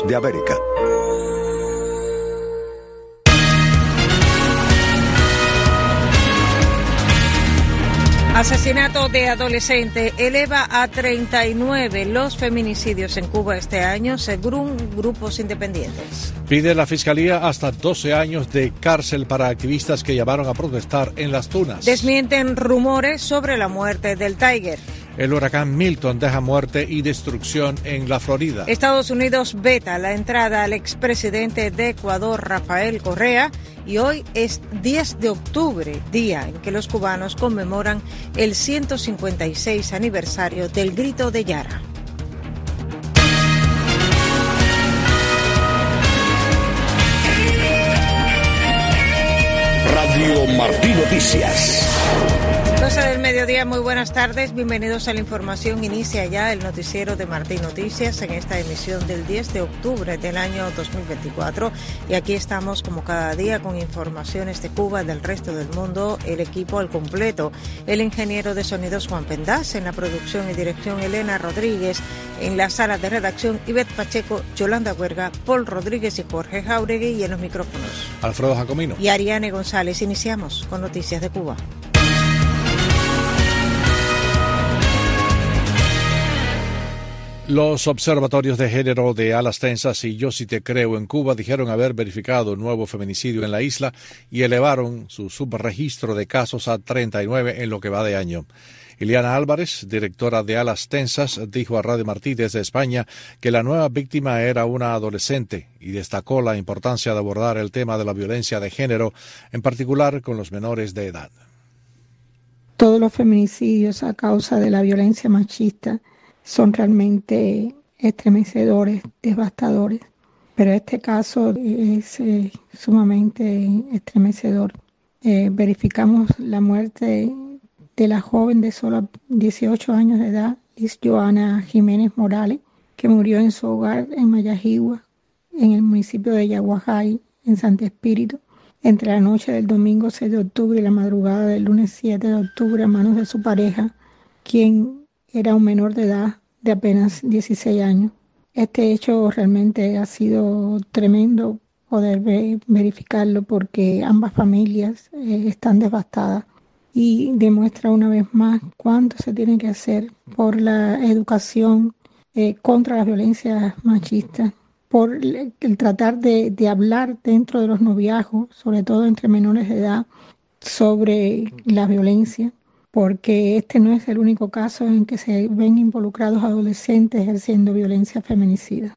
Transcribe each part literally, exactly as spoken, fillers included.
de América. Asesinato de adolescente eleva a treinta y nueve los feminicidios en Cuba este año, según grupos independientes. Pide la Fiscalía hasta doce años de cárcel para activistas que llamaron a protestar en Las Tunas. Desmienten rumores sobre la muerte del Tiger. El huracán Milton deja muerte y destrucción en la Florida. Estados Unidos veta la entrada al expresidente de Ecuador, Rafael Correa, y hoy es diez de octubre, día en que los cubanos conmemoran el ciento cincuenta y seis aniversario del Grito de Yara. Radio Martí Noticias. doce del mediodía, muy buenas tardes, bienvenidos a la información. Inicia ya el noticiero de Martí Noticias en esta emisión del diez de octubre del año dos mil veinticuatro, y aquí estamos como cada día con informaciones de Cuba, del resto del mundo, el equipo al completo, el ingeniero de sonidos Juan Pendaz, en la producción y dirección Elena Rodríguez, en la sala de redacción Ivette Pacheco, Yolanda Huerga, Paul Rodríguez y Jorge Jauregui, y en los micrófonos Alfredo Jacomino y Ariane González. Iniciamos con noticias de Cuba. Los observatorios de género de Alas Tensas y Yo Si Te Creo en Cuba dijeron haber verificado un nuevo feminicidio en la isla y elevaron su subregistro de casos a treinta y nueve en lo que va de año. Iliana Álvarez, directora de Alas Tensas, dijo a Radio Martí desde España que la nueva víctima era una adolescente y destacó la importancia de abordar el tema de la violencia de género, en particular con los menores de edad. Todos los feminicidios a causa de la violencia machista son realmente estremecedores, devastadores, pero este caso es eh, sumamente estremecedor. Eh, verificamos la muerte de la joven de solo dieciocho años de edad, Liz Joana Jiménez Morales, que murió en su hogar en Mayajigua, en el municipio de Yaguajay, en Santo Espíritu, entre la noche del domingo seis de octubre y la madrugada del lunes siete de octubre a manos de su pareja, quien era un menor de edad de apenas dieciséis años. Este hecho realmente ha sido tremendo poder ver, verificarlo, porque ambas familias eh, están devastadas, y demuestra una vez más cuánto se tiene que hacer por la educación eh, contra las violencias machistas, por el, el tratar de, de hablar dentro de los noviazgos, sobre todo entre menores de edad, sobre la violencia, porque este no es el único caso en que se ven involucrados adolescentes ejerciendo violencia feminicida.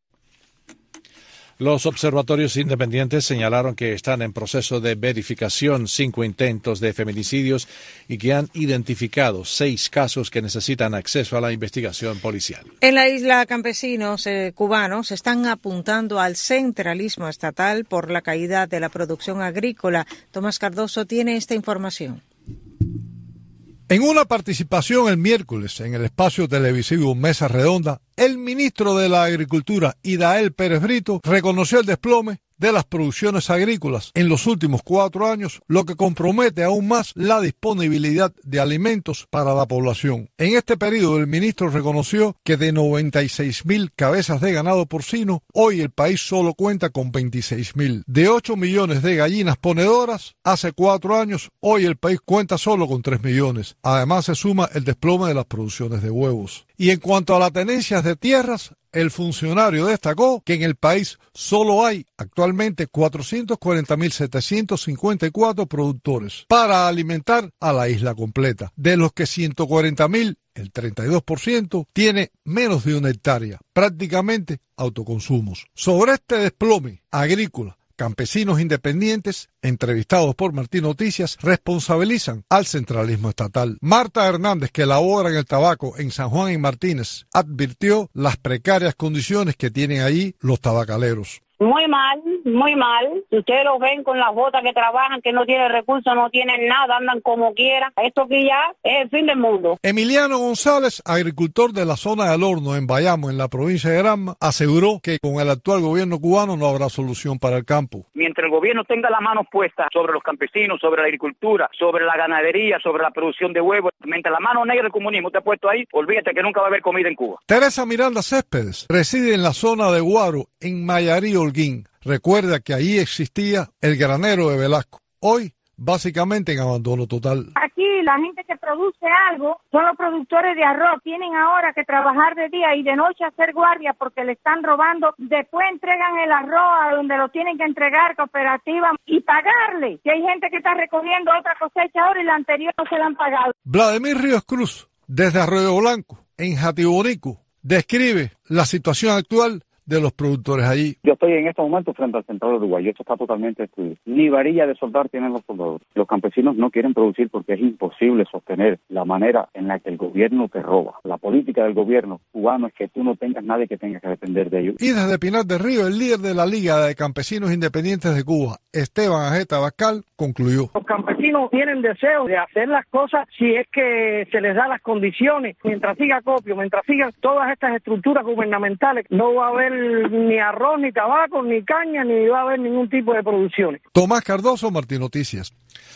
Los observatorios independientes señalaron que están en proceso de verificación cinco intentos de feminicidios y que han identificado seis casos que necesitan acceso a la investigación policial. En la isla, campesinos eh, cubanos están apuntando al centralismo estatal por la caída de la producción agrícola. Tomás Cardoso tiene esta información. En una participación el miércoles en el espacio televisivo Mesa Redonda, el ministro de la Agricultura, Idael Pérez Brito, reconoció el desplome de las producciones agrícolas en los últimos cuatro años, lo que compromete aún más la disponibilidad de alimentos para la población. En este periodo, el ministro reconoció que de noventa y seis mil cabezas de ganado porcino, hoy el país solo cuenta con veintiséis mil. De ocho millones de gallinas ponedoras, hace cuatro años, hoy el país cuenta solo con tres millones. Además, se suma el desplome de las producciones de huevos. Y en cuanto a las tenencias de tierras, el funcionario destacó que en el país solo hay actualmente cuatrocientos cuarenta mil setecientos cincuenta y cuatro productores para alimentar a la isla completa, de los que ciento cuarenta mil, el treinta y dos por ciento, tiene menos de una hectárea, prácticamente autoconsumos. Sobre este desplome agrícola, campesinos independientes, entrevistados por Martí Noticias, responsabilizan al centralismo estatal. Marta Hernández, que labora en el tabaco en San Juan y Martínez, advirtió las precarias condiciones que tienen allí los tabacaleros. Muy mal, muy mal. Ustedes los ven con las botas que trabajan, que no tienen recursos, no tienen nada, andan como quiera. Esto aquí ya es el fin del mundo. Emiliano González, agricultor de la zona del Horno en Bayamo, en la provincia de Granma, aseguró que con el actual gobierno cubano no habrá solución para el campo. Mientras mientras el gobierno tenga las manos puestas sobre los campesinos, sobre la agricultura, sobre la ganadería, sobre la producción de huevos, mientras la mano negra del comunismo esté puesto ahí, olvídate que nunca va a haber comida en Cuba. Teresa Miranda Céspedes reside en la zona de Guaro, en Mayarí, Holguín. Recuerda que allí existía el granero de Velasco. Hoy, básicamente en abandono total. Aquí la gente que produce algo son los productores de arroz. Tienen ahora que trabajar de día y de noche hacer guardia porque le están robando. Después entregan el arroz a donde lo tienen que entregar, cooperativa, y pagarle. Que hay gente que está recogiendo otra cosecha ahora y la anterior no se la han pagado. Vladimir Ríos Cruz, desde Arroyo Blanco, en Jatibonico, describe la situación actual de los productores allí. Yo estoy en estos momentos frente al Central de Uruguay. Esto está totalmente destruido. Ni varilla de soldar tienen los soldadores. Los campesinos no quieren producir porque es imposible sostener la manera en la que el gobierno te roba. La política del gobierno cubano es que tú no tengas nadie que tenga que depender de ellos. Y desde Pinar del Río, el líder de la Liga de Campesinos Independientes de Cuba, Esteban Ajeta Bascal, concluyó. Los campesinos tienen deseo de hacer las cosas si es que se les da las condiciones. Mientras siga acopio, mientras sigan todas estas estructuras gubernamentales, no va a haber ni arroz, ni tabaco, ni caña, ni va a haber ningún tipo de producciones. Tomás Cardoso, Martín Noticias.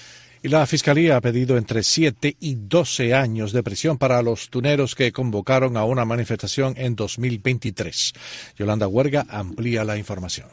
Y la Fiscalía ha pedido entre siete y doce años de prisión para los tuneros que convocaron a una manifestación en dos mil veintitrés. Yolanda Huerga amplía la información.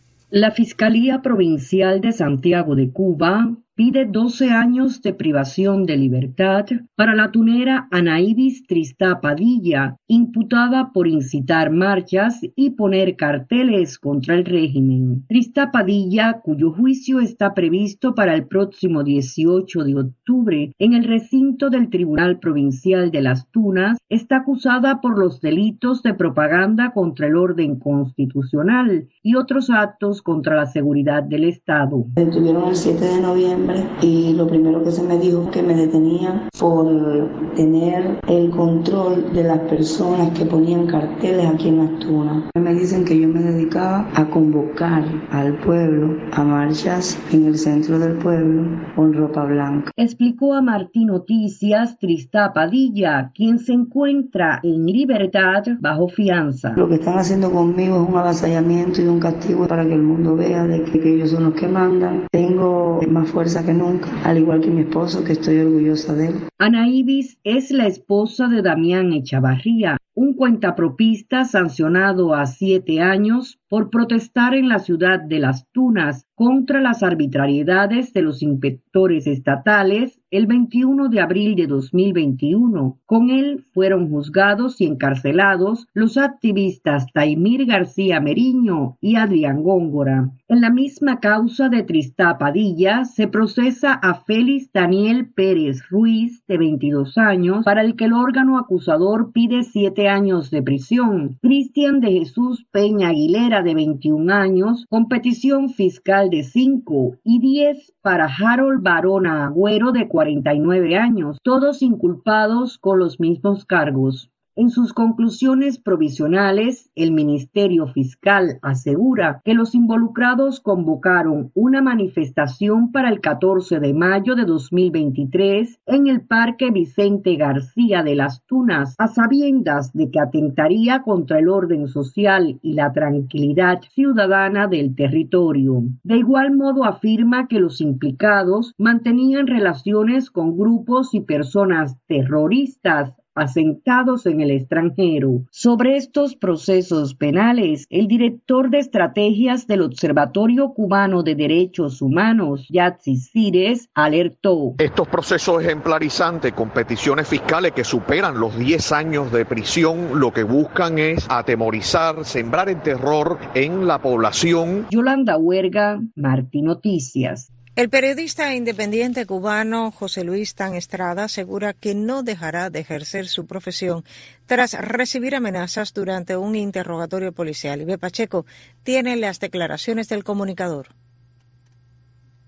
La Fiscalía Provincial de Santiago de Cuba pide doce años de privación de libertad para la tunera Anaíbis Tristá Padilla, imputada por incitar marchas y poner carteles contra el régimen. Tristá Padilla, cuyo juicio está previsto para el próximo dieciocho de octubre en el recinto del Tribunal Provincial de Las Tunas, está acusada por los delitos de propaganda contra el orden constitucional y otros actos contra la seguridad del Estado. Me detuvieron el siete de noviembre y lo primero que se me dijo es que me detenían por tener el control de las personas que ponían carteles aquí en Las Tunas. Me dicen que yo me dedicaba a convocar al pueblo a marchas en el centro del pueblo con ropa blanca. Explicó a Martín Noticias Tristá Padilla, quien se encuentra en libertad bajo fianza. Lo que están haciendo conmigo es un avasallamiento y un castigo para que el mundo vea de que, que ellos son los que mandan. Tengo más fuerza que nunca, al igual que mi esposo, que estoy orgullosa de él. Anaíbis es la esposa de Damián Echavarría, un cuentapropista sancionado a siete años por protestar en la ciudad de Las Tunas contra las arbitrariedades de los inspectores estatales el veintiuno de abril de dos mil veintiuno. Con él fueron juzgados y encarcelados los activistas Taimir García Meriño y Adrián Góngora. En la misma causa de Tristá Padilla se procesa a Félix Daniel Pérez Ruiz, de veintidós años, para el que el órgano acusador pide siete años de prisión. Cristian de Jesús Peña Aguilera, de veintiún años, con petición fiscal de cinco, y diez para Harold Barona Agüero, de cuarenta y nueve años, todos inculpados con los mismos cargos. En sus conclusiones provisionales, el Ministerio Fiscal asegura que los involucrados convocaron una manifestación para el catorce de mayo de dos mil veintitrés en el Parque Vicente García de Las Tunas, a sabiendas de que atentaría contra el orden social y la tranquilidad ciudadana del territorio. De igual modo afirma que los implicados mantenían relaciones con grupos y personas terroristas asentados en el extranjero. Sobre estos procesos penales, el director de estrategias del Observatorio Cubano de Derechos Humanos, Yatsi Cires, alertó. Estos procesos ejemplarizantes con peticiones fiscales que superan los diez años de prisión, lo que buscan es atemorizar, sembrar el terror en la población. Yolanda Huerga, Martín Noticias. El periodista independiente cubano José Luis Tan Estrada asegura que no dejará de ejercer su profesión tras recibir amenazas durante un interrogatorio policial. Ibe Pacheco tiene las declaraciones del comunicador.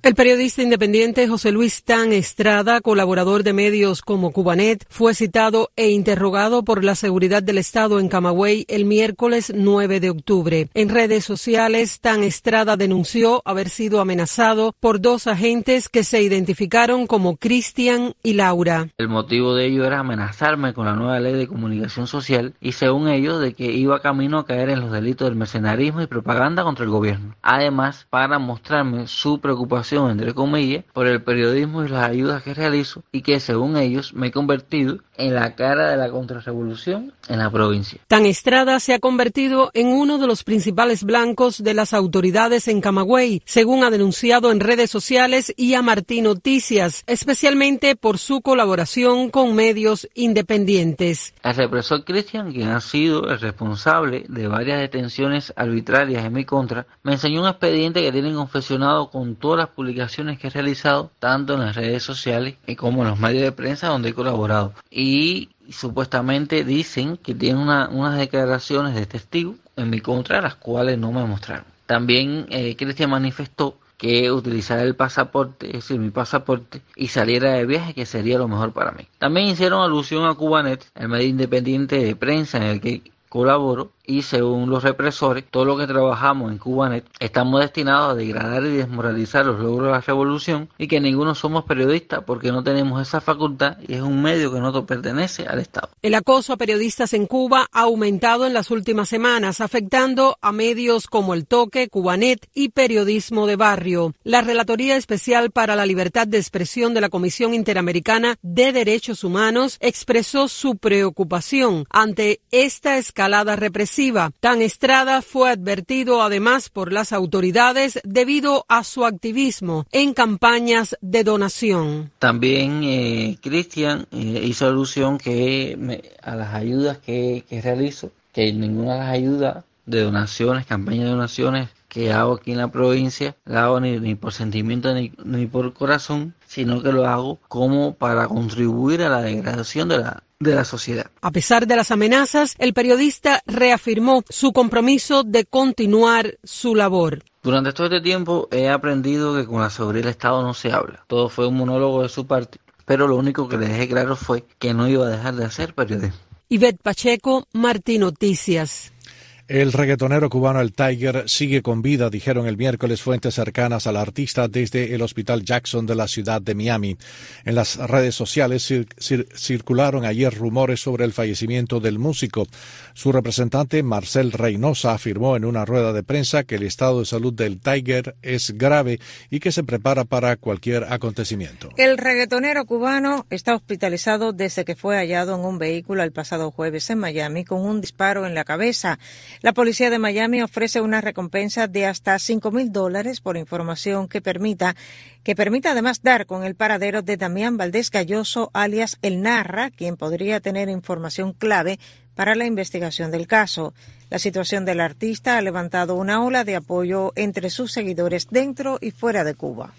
El periodista independiente José Luis Tan Estrada, colaborador de medios como Cubanet, fue citado e interrogado por la seguridad del Estado en Camagüey el miércoles nueve de octubre. En redes sociales, Tan Estrada denunció haber sido amenazado por dos agentes que se identificaron como Cristian y Laura. El motivo de ello era amenazarme con la nueva ley de comunicación social y, según ellos, de que iba camino a caer en los delitos del mercenarismo y propaganda contra el gobierno. Además, para mostrarme su preocupación, entre comillas, por el periodismo y las ayudas que realizo y que, según ellos, me he convertido en la cara de la contrarrevolución en la provincia. Tan Estrada se ha convertido en uno de los principales blancos de las autoridades en Camagüey, según ha denunciado en redes sociales y a Martín Noticias, especialmente por su colaboración con medios independientes. El represor Cristian, quien ha sido el responsable de varias detenciones arbitrarias en mi contra, me enseñó un expediente que tiene confesionado con todas las publicaciones que he realizado, tanto en las redes sociales como en los medios de prensa donde he colaborado. Y supuestamente dicen que tienen una, unas declaraciones de testigos en mi contra, las cuales no me mostraron. También eh, Cristian manifestó que utilizara el pasaporte, es decir, mi pasaporte, y saliera de viaje, que sería lo mejor para mí. También hicieron alusión a Cubanet, el medio independiente de prensa en el que colaboro, y según los represores, todo lo que trabajamos en Cubanet estamos destinados a degradar y desmoralizar los logros de la revolución, y que ninguno somos periodistas porque no tenemos esa facultad y es un medio que no pertenece al Estado. El acoso a periodistas en Cuba ha aumentado en las últimas semanas, afectando a medios como El Toque, Cubanet y Periodismo de Barrio. La Relatoría Especial para la Libertad de Expresión de la Comisión Interamericana de Derechos Humanos expresó su preocupación ante esta escalada represiva. Tan Estrada fue advertido además por las autoridades debido a su activismo en campañas de donación. También eh, Cristian eh, hizo alusión que me, a las ayudas que, que realizo, que ninguna de las ayudas de donaciones, campañas de donaciones que hago aquí en la provincia, la hago ni, ni por sentimiento ni, ni por corazón, sino que lo hago como para contribuir a la degradación de la de la sociedad. A pesar de las amenazas, el periodista reafirmó su compromiso de continuar su labor. Durante todo este tiempo he aprendido que con la seguridad del Estado no se habla. Todo fue un monólogo de su parte, pero lo único que le dejé claro fue que no iba a dejar de hacer periodismo. Ivette Pacheco, Martín Noticias. El reggaetonero cubano El Tiger sigue con vida, dijeron el miércoles fuentes cercanas al artista desde el Hospital Jackson de la ciudad de Miami. En las redes sociales cir cir circularon ayer rumores sobre el fallecimiento del músico. Su representante, Marcel Reynosa, afirmó en una rueda de prensa que el estado de salud del Tiger es grave y que se prepara para cualquier acontecimiento. El reggaetonero cubano está hospitalizado desde que fue hallado en un vehículo el pasado jueves en Miami con un disparo en la cabeza. La policía de Miami ofrece una recompensa de hasta cinco mil dólares por información que permita, que permita además dar con el paradero de Damián Valdés Galloso, alias El Narra, quien podría tener información clave para la investigación del caso. La situación del artista ha levantado una ola de apoyo entre sus seguidores dentro y fuera de Cuba.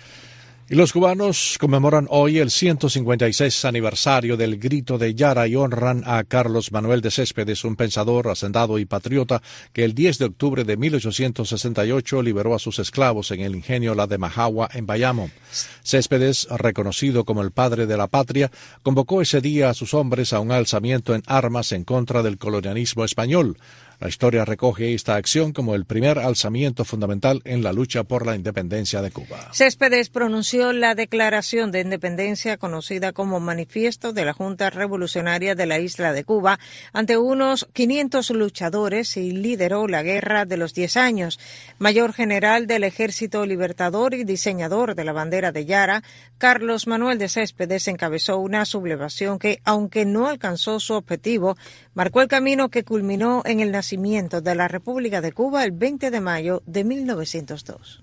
Y los cubanos conmemoran hoy el ciento cincuenta y seis aniversario del Grito de Yara y honran a Carlos Manuel de Céspedes, un pensador, hacendado y patriota que el diez de octubre de mil ochocientos sesenta y ocho liberó a sus esclavos en el ingenio La de Majagua en Bayamo. Céspedes, reconocido como el padre de la patria, convocó ese día a sus hombres a un alzamiento en armas en contra del colonialismo español. La historia recoge esta acción como el primer alzamiento fundamental en la lucha por la independencia de Cuba. Céspedes pronunció la declaración de independencia conocida como Manifiesto de la Junta Revolucionaria de la Isla de Cuba ante unos quinientos luchadores y lideró la Guerra de los Diez Años. Mayor general del Ejército Libertador y diseñador de la bandera de Yara, Carlos Manuel de Céspedes encabezó una sublevación que, aunque no alcanzó su objetivo, marcó el camino que culminó en el nacimiento de la República de Cuba el veinte de mayo de mil novecientos dos.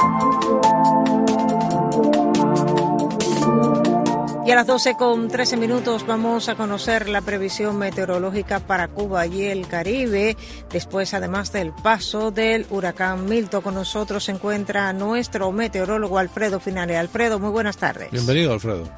Y a las doce con trece minutos vamos a conocer la previsión meteorológica para Cuba y el Caribe. Después, además del paso del huracán Milton, con nosotros se encuentra nuestro meteorólogo Alfredo Finale. Alfredo, muy buenas tardes. Bienvenido, Alfredo.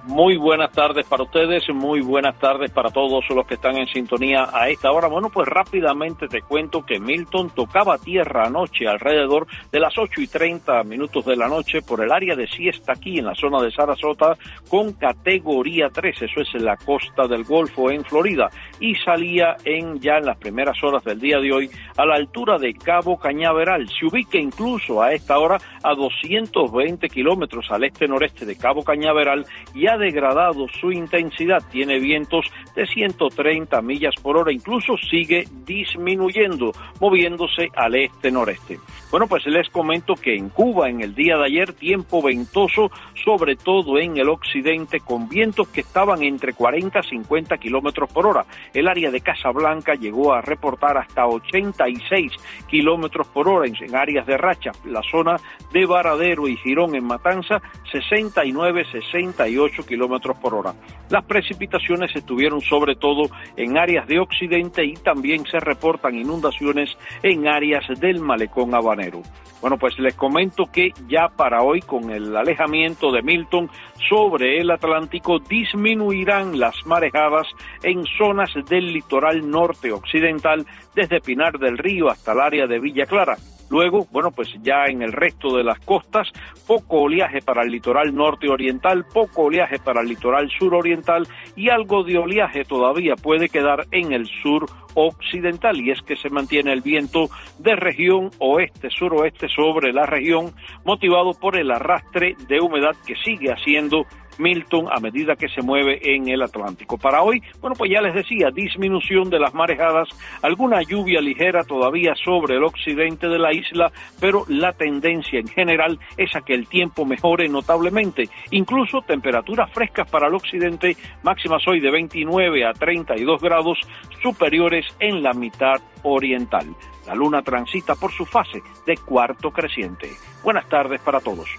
Muy buenas tardes para ustedes, muy buenas tardes para todos los que están en sintonía a esta hora. Bueno, pues rápidamente te cuento que Milton tocaba tierra anoche alrededor de las ocho y treinta minutos de la noche por el área de siesta aquí en la zona de Sarasota con categoría tres, eso es en la costa del Golfo en Florida, y salía en ya en las primeras horas del día de hoy a la altura de Cabo Cañaveral. Se ubica incluso a esta hora a doscientos veinte kilómetros al este-noreste de Cabo Cañaveral y ha degradado su intensidad, tiene vientos de ciento treinta millas por hora, incluso sigue disminuyendo, moviéndose al este-noreste. Bueno, pues les comento que en Cuba en el día de ayer tiempo ventoso, sobre todo en el occidente, con vientos que estaban entre cuarenta a cincuenta kilómetros por hora. El área de Casablanca llegó a reportar hasta ochenta y seis kilómetros por hora en, en áreas de racha. La zona de Varadero y Girón en Matanza, sesenta y nueve, sesenta y ocho kilómetros por hora. Las precipitaciones estuvieron sobre todo en áreas de occidente y también se reportan inundaciones en áreas del malecón habanero. Bueno, pues les comento que ya para hoy, con el alejamiento de Milton sobre el Atlántico, disminuirán las marejadas en zonas del litoral norte occidental, desde Pinar del Río hasta el área de Villa Clara. Luego, bueno, pues ya en el resto de las costas, poco oleaje para el litoral norte oriental, poco oleaje para el litoral suroriental y algo de oleaje todavía puede quedar en el sur occidental, y es que se mantiene el viento de región oeste-suroeste sobre la región, motivado por el arrastre de humedad que sigue haciendo Milton a medida que se mueve en el Atlántico. Para hoy, bueno, pues ya les decía, disminución de las marejadas, alguna lluvia ligera todavía sobre el occidente de la isla, pero la tendencia en general es a que el tiempo mejore notablemente. Incluso temperaturas frescas para el occidente, máximas hoy de veintinueve a treinta y dos grados, superiores en la mitad oriental. La luna transita por su fase de cuarto creciente. Buenas tardes para todos.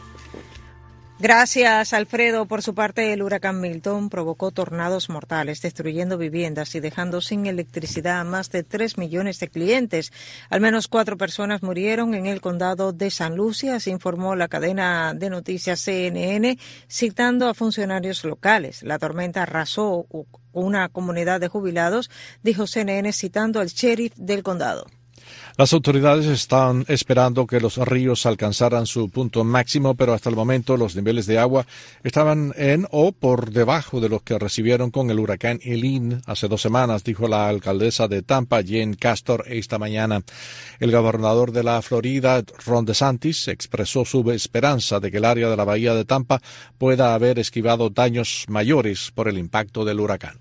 Gracias, Alfredo. Por su parte, el huracán Milton provocó tornados mortales, destruyendo viviendas y dejando sin electricidad a más de tres millones de clientes. Al menos cuatro personas murieron en el condado de San Lucia, así informó la cadena de noticias C N N, citando a funcionarios locales. La tormenta arrasó una comunidad de jubilados, dijo C N N citando al sheriff del condado. Las autoridades están esperando que los ríos alcanzaran su punto máximo, pero hasta el momento los niveles de agua estaban en o por debajo de los que recibieron con el huracán Helene hace dos semanas, dijo la alcaldesa de Tampa, Jen Castor, esta mañana. El gobernador de la Florida, Ron DeSantis, expresó su esperanza de que el área de la bahía de Tampa pueda haber esquivado daños mayores por el impacto del huracán.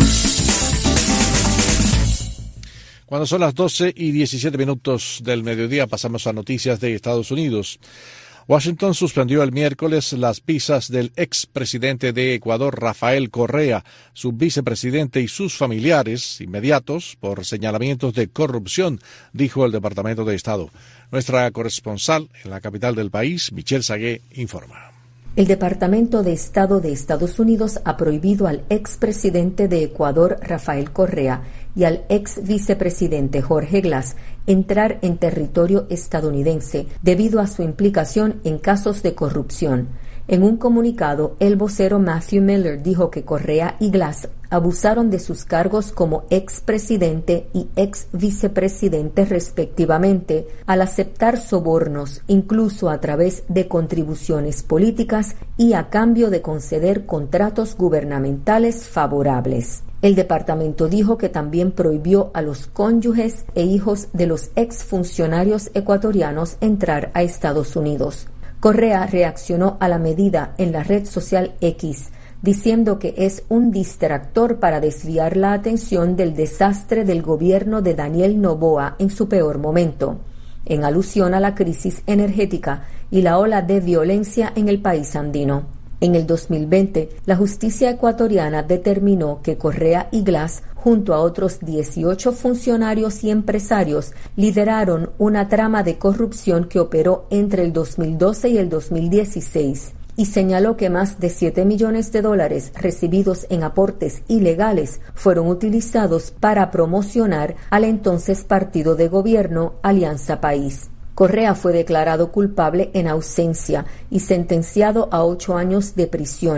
Cuando son las doce y diecisiete minutos del mediodía, pasamos a noticias de Estados Unidos. Washington suspendió el miércoles las visas del expresidente de Ecuador, Rafael Correa, su vicepresidente y sus familiares inmediatos por señalamientos de corrupción, dijo el Departamento de Estado. Nuestra corresponsal en la capital del país, Michelle Sagué, informa. El Departamento de Estado de Estados Unidos ha prohibido al expresidente de Ecuador, Rafael Correa, y al ex vicepresidente Jorge Glass entrar en territorio estadounidense debido a su implicación en casos de corrupción. En un comunicado, el vocero Matthew Miller dijo que Correa y Glass abusaron de sus cargos como expresidente y ex vicepresidente respectivamente al aceptar sobornos, incluso a través de contribuciones políticas y a cambio de conceder contratos gubernamentales favorables. El departamento dijo que también prohibió a los cónyuges e hijos de los exfuncionarios ecuatorianos entrar a Estados Unidos. Correa reaccionó a la medida en la red social X, diciendo que es un distractor para desviar la atención del desastre del gobierno de Daniel Noboa en su peor momento, en alusión a la crisis energética y la ola de violencia en el país andino. En el dos mil veinte, la justicia ecuatoriana determinó que Correa y Glass, junto a otros dieciocho funcionarios y empresarios, lideraron una trama de corrupción que operó entre el dos mil doce y el dos mil dieciséis, y señaló que más de siete millones de dólares recibidos en aportes ilegales fueron utilizados para promocionar al entonces partido de gobierno Alianza País. Correa fue declarado culpable en ausencia y sentenciado a ocho años de prisión,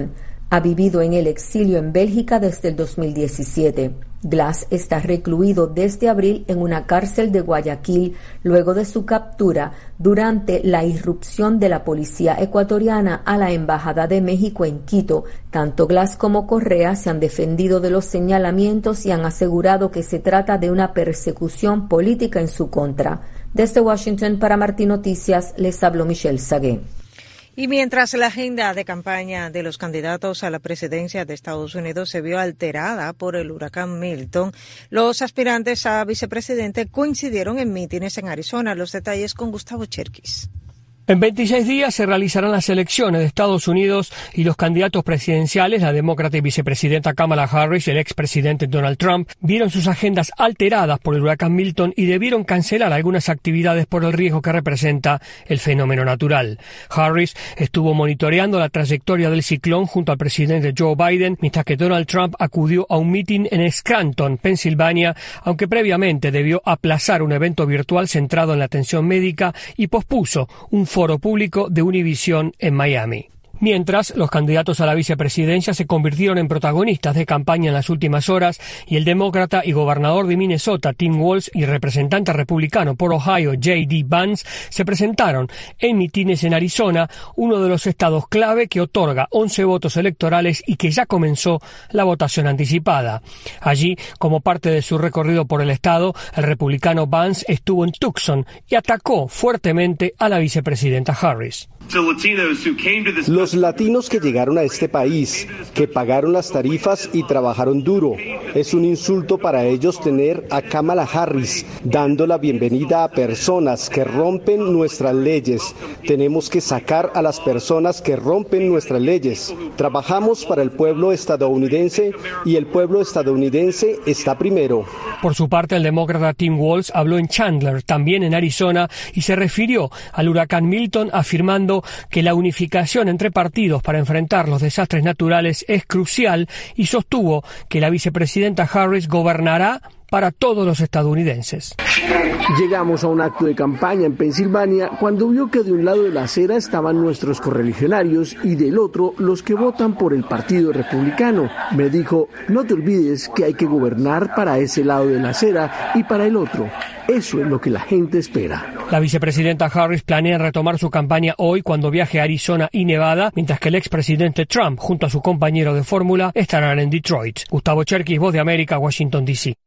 Ha vivido en el exilio en Bélgica desde el dos mil diecisiete. Glass está recluido desde abril en una cárcel de Guayaquil luego de su captura durante la irrupción de la policía ecuatoriana a la Embajada de México en Quito. Tanto Glass como Correa se han defendido de los señalamientos y han asegurado que se trata de una persecución política en su contra. Desde Washington para Martín Noticias les habló Michelle Sagué. Y mientras la agenda de campaña de los candidatos a la presidencia de Estados Unidos se vio alterada por el huracán Milton, los aspirantes a vicepresidente coincidieron en mítines en Arizona. Los detalles con Gustavo Cherkis. En veintiséis días se realizarán las elecciones de Estados Unidos y los candidatos presidenciales, la demócrata y vicepresidenta Kamala Harris y el expresidente Donald Trump, vieron sus agendas alteradas por el huracán Milton y debieron cancelar algunas actividades por el riesgo que representa el fenómeno natural. Harris estuvo monitoreando la trayectoria del ciclón junto al presidente Joe Biden, mientras que Donald Trump acudió a un mitin en Scranton, Pensilvania, aunque previamente debió aplazar un evento virtual centrado en la atención médica y pospuso un foro público de Univision en Miami. Mientras, los candidatos a la vicepresidencia se convirtieron en protagonistas de campaña en las últimas horas y el demócrata y gobernador de Minnesota, Tim Walz, y representante republicano por Ohio, J D Vance, se presentaron en mitines en Arizona, uno de los estados clave que otorga once votos electorales y que ya comenzó la votación anticipada. Allí, como parte de su recorrido por el estado, el republicano Vance estuvo en Tucson y atacó fuertemente a la vicepresidenta Harris. Los latinos que llegaron a este país, que pagaron las tarifas y trabajaron duro, es un insulto para ellos tener a Kamala Harris dando la bienvenida a personas que rompen nuestras leyes. Tenemos que sacar a las personas que rompen nuestras leyes. Trabajamos para el pueblo estadounidense y el pueblo estadounidense está primero. Por su parte, el demócrata Tim Walz habló en Chandler, también en Arizona, y se refirió al huracán Milton afirmando que la unificación entre partidos para enfrentar los desastres naturales es crucial y sostuvo que la vicepresidenta Harris gobernará para todos los estadounidenses. Llegamos a un acto de campaña en Pensilvania cuando vio que de un lado de la acera estaban nuestros correligionarios y del otro los que votan por el Partido Republicano. Me dijo, no te olvides que hay que gobernar para ese lado de la acera y para el otro. Eso es lo que la gente espera. La vicepresidenta Harris planea retomar su campaña hoy cuando viaje a Arizona y Nevada, mientras que el expresidente Trump, junto a su compañero de fórmula, estarán en Detroit. Gustavo Cherkis, Voz de América, Washington, D C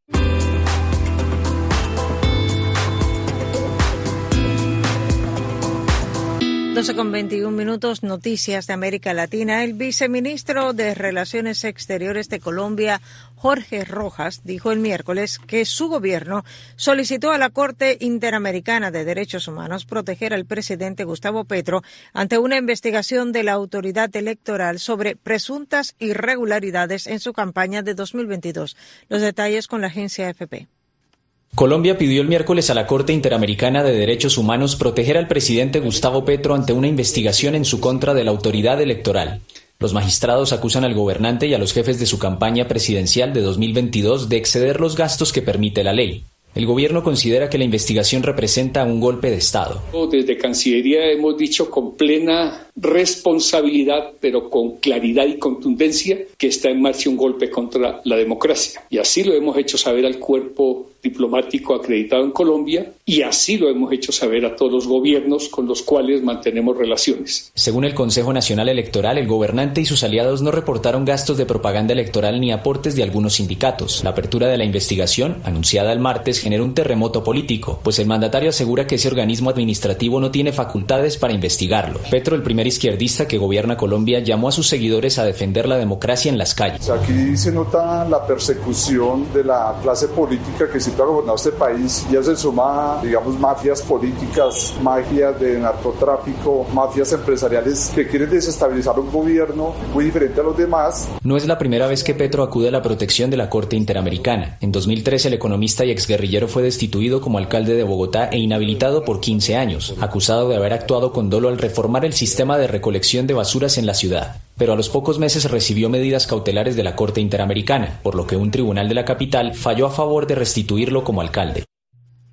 doce con veintiún minutos, noticias de América Latina. El viceministro de Relaciones Exteriores de Colombia, Jorge Rojas, dijo el miércoles que su gobierno solicitó a la Corte Interamericana de Derechos Humanos proteger al presidente Gustavo Petro ante una investigación de la autoridad electoral sobre presuntas irregularidades en su campaña de dos mil veintidós. Los detalles con la agencia A F P. Colombia pidió el miércoles a la Corte Interamericana de Derechos Humanos proteger al presidente Gustavo Petro ante una investigación en su contra de la autoridad electoral. Los magistrados acusan al gobernante y a los jefes de su campaña presidencial de dos mil veintidós de exceder los gastos que permite la ley. El gobierno considera que la investigación representa un golpe de Estado. Desde Cancillería hemos dicho con plena responsabilidad, pero con claridad y contundencia, que está en marcha un golpe contra la democracia. Y así lo hemos hecho saber al cuerpo diplomático acreditado en Colombia y así lo hemos hecho saber a todos los gobiernos con los cuales mantenemos relaciones. Según el Consejo Nacional Electoral, el gobernante y sus aliados no reportaron gastos de propaganda electoral ni aportes de algunos sindicatos. La apertura de la investigación, anunciada el martes, generó un terremoto político, pues el mandatario asegura que ese organismo administrativo no tiene facultades para investigarlo. Petro, el primer izquierdista que gobierna Colombia, llamó a sus seguidores a defender la democracia en las calles. Aquí se nota la persecución de la clase política que siempre ha gobernado este país. Ya se suma, digamos, mafias políticas, mafias de narcotráfico, mafias empresariales que quieren desestabilizar un gobierno muy diferente a los demás. No es la primera vez que Petro acude a la protección de la Corte Interamericana. En dos mil trece, el economista y exguerrillero fue destituido como alcalde de Bogotá e inhabilitado por quince años, acusado de haber actuado con dolo al reformar el sistema de recolección de basuras en la ciudad. Pero a los pocos meses recibió medidas cautelares de la Corte Interamericana, por lo que un tribunal de la capital falló a favor de restituirlo como alcalde.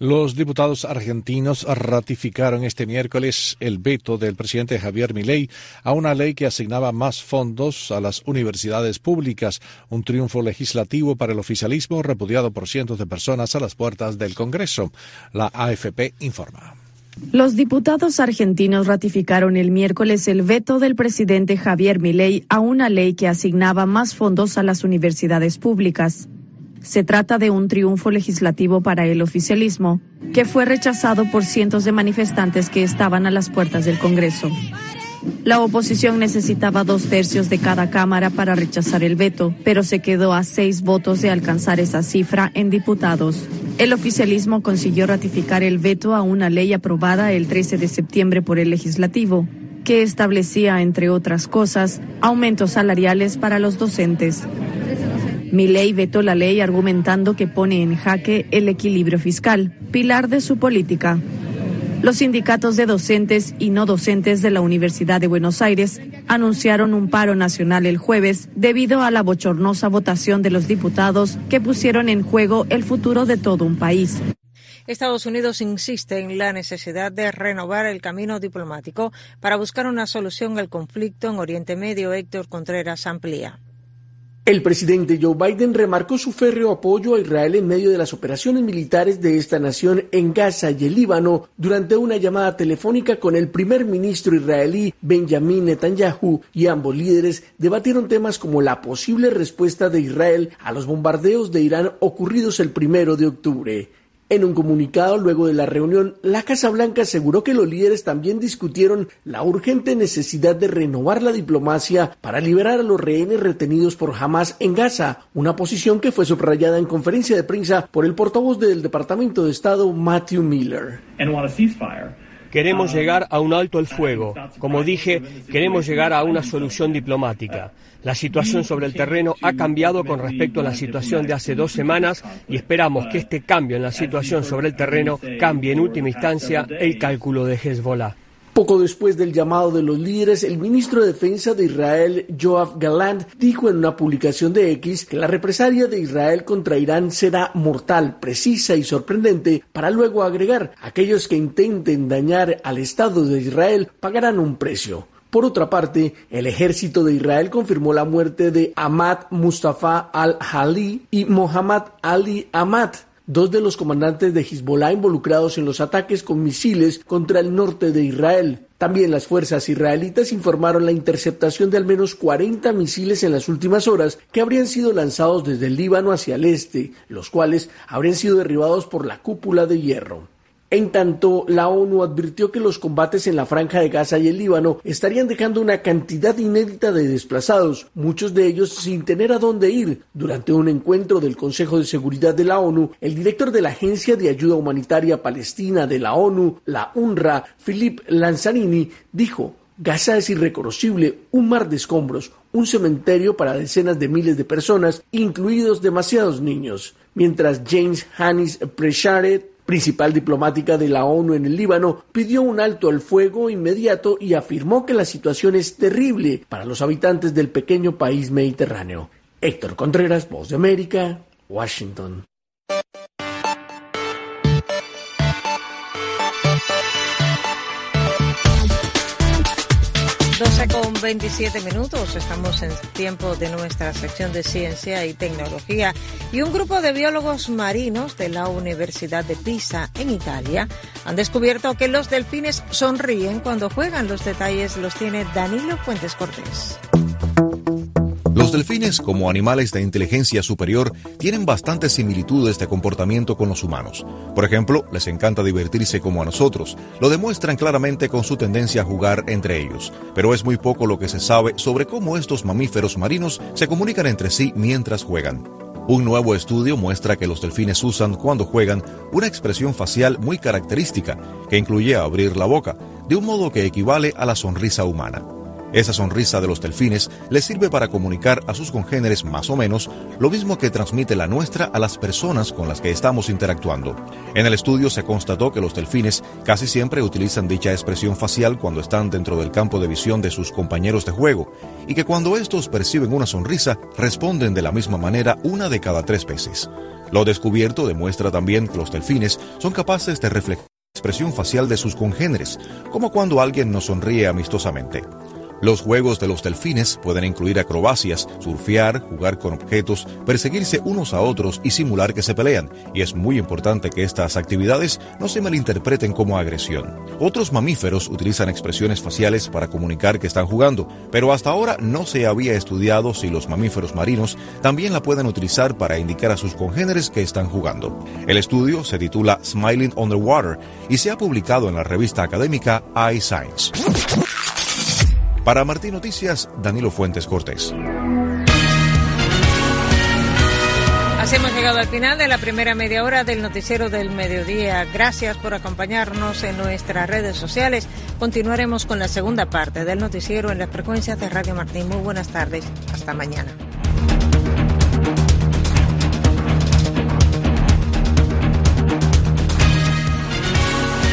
Los diputados argentinos ratificaron este miércoles el veto del presidente Javier Milei a una ley que asignaba más fondos a las universidades públicas, un triunfo legislativo para el oficialismo repudiado por cientos de personas a las puertas del Congreso. La A F P informa. Los diputados argentinos ratificaron el miércoles el veto del presidente Javier Milei a una ley que asignaba más fondos a las universidades públicas. Se trata de un triunfo legislativo para el oficialismo, que fue rechazado por cientos de manifestantes que estaban a las puertas del Congreso. La oposición necesitaba dos tercios de cada cámara para rechazar el veto, pero se quedó a seis votos de alcanzar esa cifra en diputados. El oficialismo consiguió ratificar el veto a una ley aprobada el trece de septiembre por el legislativo, que establecía, entre otras cosas, aumentos salariales para los docentes. Milei vetó la ley argumentando que pone en jaque el equilibrio fiscal, pilar de su política. Los sindicatos de docentes y no docentes de la Universidad de Buenos Aires anunciaron un paro nacional el jueves debido a la bochornosa votación de los diputados que pusieron en juego el futuro de todo un país. Estados Unidos insiste en la necesidad de renovar el camino diplomático para buscar una solución al conflicto en Oriente Medio. Héctor Contreras amplía. El presidente Joe Biden remarcó su férreo apoyo a Israel en medio de las operaciones militares de esta nación en Gaza y el Líbano durante una llamada telefónica con el primer ministro israelí Benjamin Netanyahu, y ambos líderes debatieron temas como la posible respuesta de Israel a los bombardeos de Irán ocurridos el primero de octubre. En un comunicado luego de la reunión, la Casa Blanca aseguró que los líderes también discutieron la urgente necesidad de renovar la diplomacia para liberar a los rehenes retenidos por Hamás en Gaza, una posición que fue subrayada en conferencia de prensa por el portavoz del Departamento de Estado, Matthew Miller. Queremos llegar a un alto el fuego. Como dije, queremos llegar a una solución diplomática. La situación sobre el terreno ha cambiado con respecto a la situación de hace dos semanas y esperamos que este cambio en la situación sobre el terreno cambie en última instancia el cálculo de Hezbollah. Poco después del llamado de los líderes, el ministro de Defensa de Israel, Yoav Gallant, dijo en una publicación de X que la represalia de Israel contra Irán será mortal, precisa y sorprendente, para luego agregar: aquellos que intenten dañar al Estado de Israel pagarán un precio. Por otra parte, el ejército de Israel confirmó la muerte de Ahmad Mustafa al-Hali y Mohammad Ali Ahmad, dos de los comandantes de Hezbollah involucrados en los ataques con misiles contra el norte de Israel. También las fuerzas israelitas informaron la interceptación de al menos cuarenta misiles en las últimas horas que habrían sido lanzados desde el Líbano hacia el este, los cuales habrían sido derribados por la cúpula de hierro. En tanto, la ONU advirtió que los combates en la Franja de Gaza y el Líbano estarían dejando una cantidad inédita de desplazados, muchos de ellos sin tener a dónde ir. Durante un encuentro del Consejo de Seguridad de la ONU, el director de la Agencia de Ayuda Humanitaria Palestina de la ONU, la UNRWA, Philippe Lanzarini, dijo: Gaza es irreconocible, un mar de escombros, un cementerio para decenas de miles de personas, incluidos demasiados niños. Mientras James Hannis Presharet, principal diplomática de la ONU en el Líbano, pidió un alto al fuego inmediato y afirmó que la situación es terrible para los habitantes del pequeño país mediterráneo. Héctor Contreras, Voz de América, Washington. doce con veintisiete minutos, estamos en tiempo de nuestra sección de ciencia y tecnología, y un grupo de biólogos marinos de la Universidad de Pisa, en Italia, han descubierto que los delfines sonríen cuando juegan. Los detalles los tiene Danilo Fuentes Cortés. Los delfines, como animales de inteligencia superior, tienen bastantes similitudes de comportamiento con los humanos. Por ejemplo, les encanta divertirse como a nosotros. Lo demuestran claramente con su tendencia a jugar entre ellos. Pero es muy poco lo que se sabe sobre cómo estos mamíferos marinos se comunican entre sí mientras juegan. Un nuevo estudio muestra que los delfines usan, cuando juegan, una expresión facial muy característica, que incluye abrir la boca, de un modo que equivale a la sonrisa humana. Esa sonrisa de los delfines les sirve para comunicar a sus congéneres más o menos lo mismo que transmite la nuestra a las personas con las que estamos interactuando. En el estudio se constató que los delfines casi siempre utilizan dicha expresión facial cuando están dentro del campo de visión de sus compañeros de juego y que cuando estos perciben una sonrisa responden de la misma manera una de cada tres veces. Lo descubierto demuestra también que los delfines son capaces de reflejar la expresión facial de sus congéneres, como cuando alguien nos sonríe amistosamente. Los juegos de los delfines pueden incluir acrobacias, surfear, jugar con objetos, perseguirse unos a otros y simular que se pelean, y es muy importante que estas actividades no se malinterpreten como agresión. Otros mamíferos utilizan expresiones faciales para comunicar que están jugando, pero hasta ahora no se había estudiado si los mamíferos marinos también la pueden utilizar para indicar a sus congéneres que están jugando. El estudio se titula Smiling Underwater y se ha publicado en la revista académica iScience. Para Martín Noticias, Danilo Fuentes Cortés. Así hemos llegado al final de la primera media hora del Noticiero del Mediodía. Gracias por acompañarnos en nuestras redes sociales. Continuaremos con la segunda parte del noticiero en las frecuencias de Radio Martín. Muy buenas tardes. Hasta mañana.